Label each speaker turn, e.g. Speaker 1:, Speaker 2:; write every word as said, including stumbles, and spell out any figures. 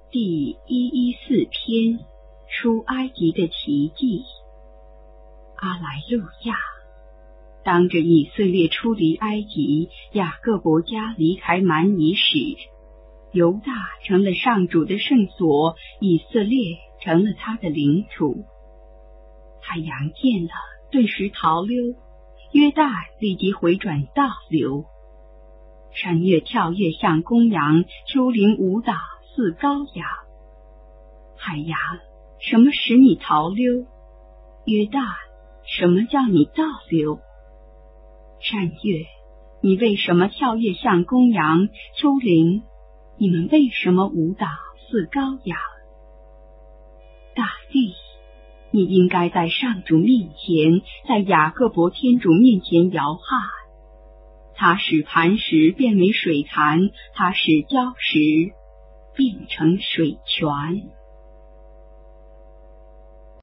Speaker 1: 第一百一十四篇，出埃及的奇迹。阿莱路亚！当着以色列出离埃及，雅各伯家离开蛮夷时，犹大成了上主的圣所，以色列成了他的领土。太阳见了，顿时逃溜，约旦立即回转倒流。山岳跳跃像公羊，丘陵舞蹈似羔羊。海洋，什么使你逃溜？约旦，什么叫你倒流？山岳，你为什么跳跃像公羊？丘陵，你们为什么舞蹈似羔羊？大地，你应该在上主面前，在雅各伯天主面前摇撼。他使磐石变为水潭，他使礁石变成水泉。